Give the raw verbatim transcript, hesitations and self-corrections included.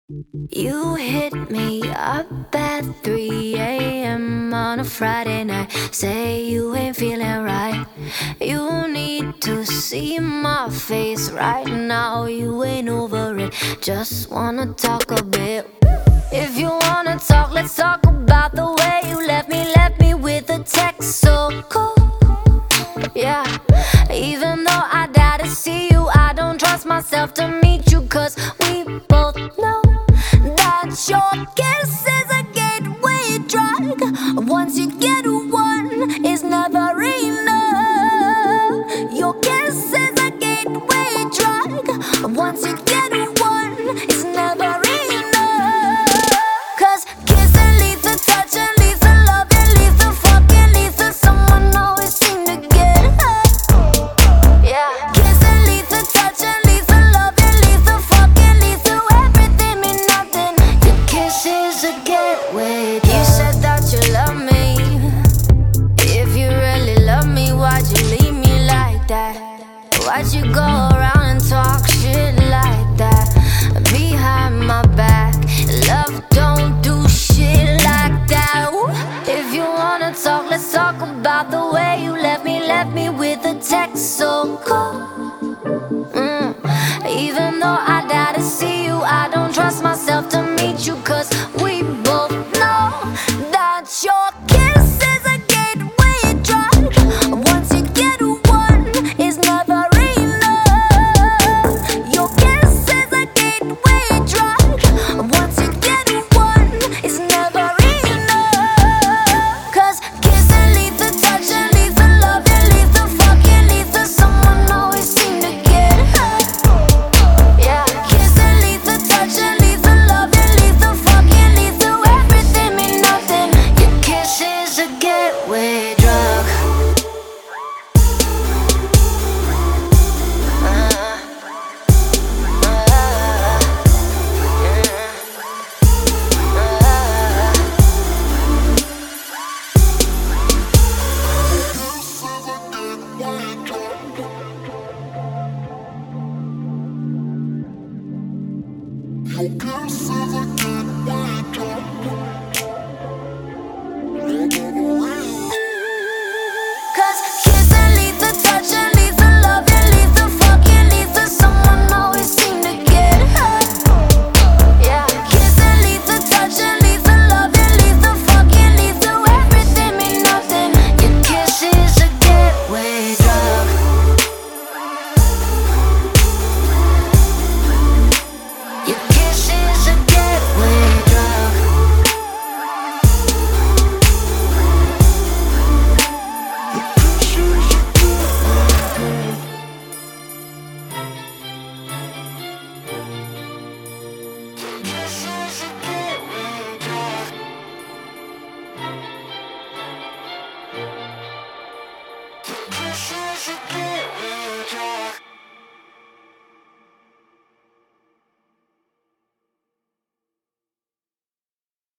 You hit me up at three a m on a Friday night. Say you ain't feeling right. You need to see my face right now. You ain't over it, just wanna talk a bit. If you wanna talk, let's talk about the way you left me. Left me with a text so cold, yeah. Even though I die to see you, I don't trust myself to meet you. Cause we both know that your kiss is a gateway drug. Once you get one, it's never enough. Your kiss is a gateway drug. Once you get one, it's never enough. Cause kissing leads to touch and leads to love and leads to fucking leads to someone always seem to get hurt. Yeah. Kissing leads to touch and leads to love and leads to fucking leads to everything mean nothing. Your kiss is a gateway drug. You said that you love me. If you really love me, why'd you leave me like that? Why'd you go around and talk shit like that behind my back? Love don't do shit like that. Ooh. If you wanna talk, let's talk about the way you left me. Left me with a text so cold. mm. Even though I die to see you, I don't trust myself to meet you. Cause we both know that your kiss is a gateway drug. Once you get one, it's never enough. Your kiss is a gateway drug. Once you get one, it's never enough. Cause kissing leads to touch and leads to love and leads to fucking leads to someone always seem to get hurt. Yeah. Kissing leads to touch and leads to love and leads to fucking leads to everything mean nothing. Your kiss is a gateway drug. Your kiss is a gateway drug.